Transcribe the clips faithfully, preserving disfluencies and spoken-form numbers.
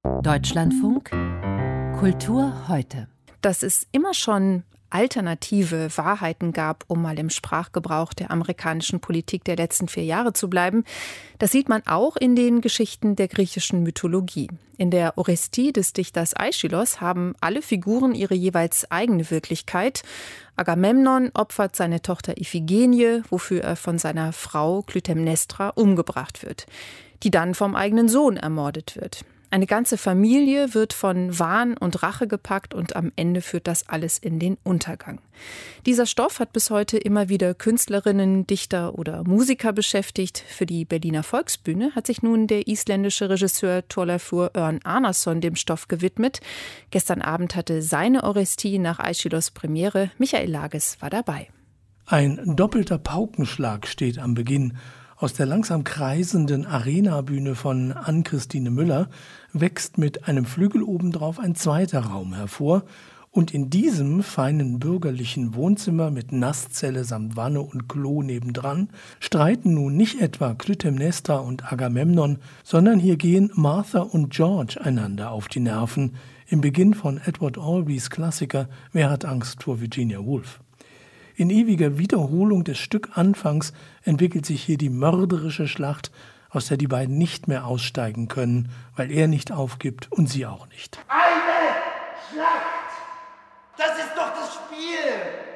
Deutschlandfunk Kultur heute. Dass es immer schon alternative Wahrheiten gab, um mal im Sprachgebrauch der amerikanischen Politik der letzten vier Jahre zu bleiben, das sieht man auch in den Geschichten der griechischen Mythologie. In der Orestie des Dichters Aeschylos haben alle Figuren ihre jeweils eigene Wirklichkeit. Agamemnon opfert seine Tochter Iphigenie, wofür er von seiner Frau Klytämnestra umgebracht wird, die dann vom eigenen Sohn ermordet wird. Eine ganze Familie wird von Wahn und Rache gepackt und am Ende führt das alles in den Untergang. Dieser Stoff hat bis heute immer wieder Künstlerinnen, Dichter oder Musiker beschäftigt. Für die Berliner Volksbühne hat sich nun der isländische Regisseur Thorleifur Örn Arnarsson dem Stoff gewidmet. Gestern Abend hatte seine Orestie nach Aeschylos Premiere. Michael Lages war dabei. Ein doppelter Paukenschlag steht am Beginn. Aus der langsam kreisenden Arenabühne von Ann-Christine Müller wächst mit einem Flügel obendrauf ein zweiter Raum hervor. Und in diesem feinen bürgerlichen Wohnzimmer mit Nasszelle samt Wanne und Klo nebendran streiten nun nicht etwa Klytämnestra und Agamemnon, sondern hier gehen Martha und George einander auf die Nerven. Im Beginn von Edward Albees Klassiker Wer hat Angst vor Virginia Woolf? In ewiger Wiederholung des Stückanfangs entwickelt sich hier die mörderische Schlacht, aus der die beiden nicht mehr aussteigen können, weil er nicht aufgibt und sie auch nicht. Eine Schlacht! Das ist doch das Spiel!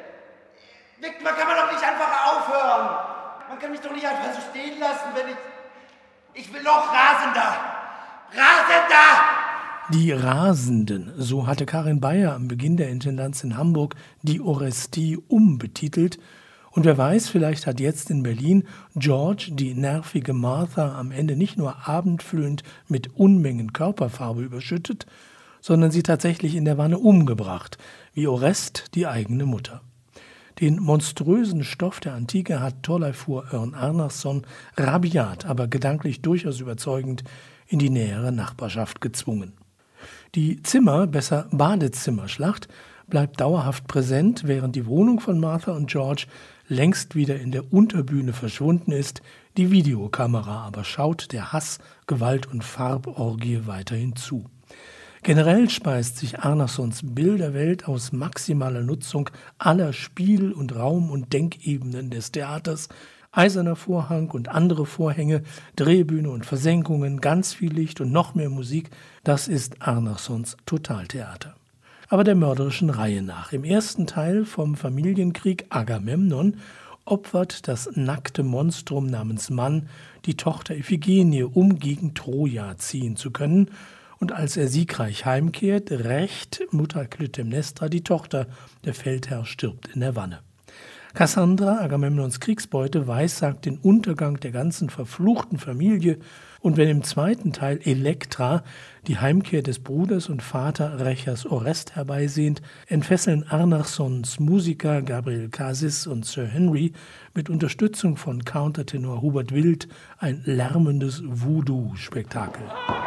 Man kann man doch nicht einfach aufhören! Man kann mich doch nicht einfach so stehen lassen, wenn ich... Ich will noch rasender! Rasender! Die Rasenden, so hatte Karin Beyer am Beginn der Intendanz in Hamburg die Orestie umbetitelt. Und wer weiß, vielleicht hat jetzt in Berlin George die nervige Martha am Ende nicht nur abendfüllend mit Unmengen Körperfarbe überschüttet, sondern sie tatsächlich in der Wanne umgebracht, wie Orest die eigene Mutter. Den monströsen Stoff der Antike hat Thorleifur Örn Arnarsson rabiat, aber gedanklich durchaus überzeugend in die nähere Nachbarschaft gezwungen. Die Zimmer-, besser Badezimmerschlacht bleibt dauerhaft präsent, während die Wohnung von Martha und George längst wieder in der Unterbühne verschwunden ist. Die Videokamera aber schaut der Hass-, Gewalt- und Farborgie weiterhin zu. Generell speist sich Arnarssons Bilderwelt aus maximaler Nutzung aller Spiel- und Raum- und Denkebenen des Theaters. Eiserner Vorhang und andere Vorhänge, Drehbühne und Versenkungen, ganz viel Licht und noch mehr Musik, das ist Arnarssons Totaltheater. Aber der mörderischen Reihe nach. Im ersten Teil vom Familienkrieg Agamemnon opfert das nackte Monstrum namens Mann die Tochter Iphigenie, um gegen Troja ziehen zu können. Und als er siegreich heimkehrt, rächt Mutter Klytämnestra die Tochter. Der Feldherr stirbt in der Wanne. Kassandra, Agamemnons Kriegsbeute, weissagt den Untergang der ganzen verfluchten Familie. Und wenn im zweiten Teil Elektra die Heimkehr des Bruders und Vaterrächers Orest herbeisehnt, entfesseln Arnarssons Musiker Gabriel Cassis und Sir Henry mit Unterstützung von Countertenor Hubert Wild ein lärmendes Voodoo-Spektakel.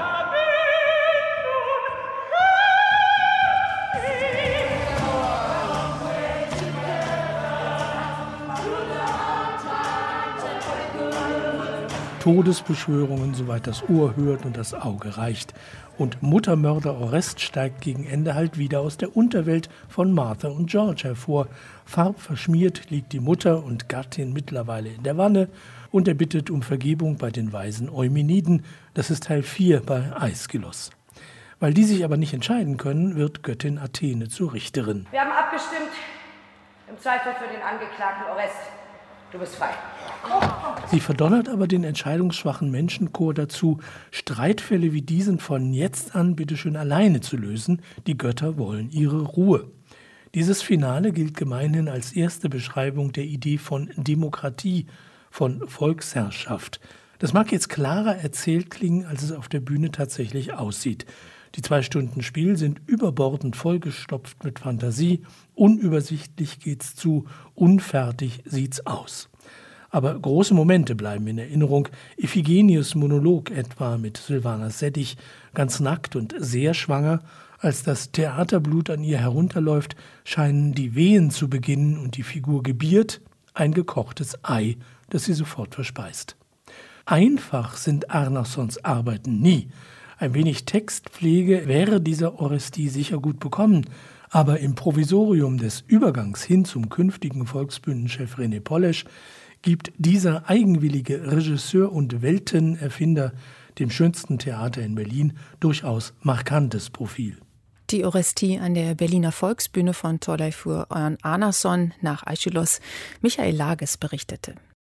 Todesbeschwörungen, soweit das Ohr hört und das Auge reicht. Und Muttermörder Orest steigt gegen Ende halt wieder aus der Unterwelt von Martha und George hervor. Farbverschmiert liegt die Mutter und Gattin mittlerweile in der Wanne und er bittet um Vergebung bei den weisen Eumeniden. Das ist Teil vier bei Aeschylos. Weil die sich aber nicht entscheiden können, wird Göttin Athene zur Richterin. Wir haben abgestimmt. Im Zweifel für den Angeklagten Orest. Du bist frei. Sie verdonnert aber den entscheidungsschwachen Menschenchor dazu, Streitfälle wie diesen von jetzt an bitteschön alleine zu lösen. Die Götter wollen ihre Ruhe. Dieses Finale gilt gemeinhin als erste Beschreibung der Idee von Demokratie, von Volksherrschaft. Das mag jetzt klarer erzählt klingen, als es auf der Bühne tatsächlich aussieht. Die zwei Stunden Spiel sind überbordend vollgestopft mit Fantasie, unübersichtlich geht's zu, unfertig sieht's aus. Aber große Momente bleiben in Erinnerung. Iphigenies Monolog etwa mit Silvana Settich, ganz nackt und sehr schwanger. Als das Theaterblut an ihr herunterläuft, scheinen die Wehen zu beginnen und die Figur gebiert, ein gekochtes Ei, das sie sofort verspeist. Einfach sind Arnarssons Arbeiten nie. Ein wenig Textpflege wäre dieser Orestie sicher gut bekommen, aber im Provisorium des Übergangs hin zum künftigen Volksbühnenchef René Polesch gibt dieser eigenwillige Regisseur und Weltenerfinder dem schönsten Theater in Berlin durchaus markantes Profil. Die Orestie an der Berliner Volksbühne von Thorleifur Örn Arnason nach Aeschylus. Michael Lages berichtete.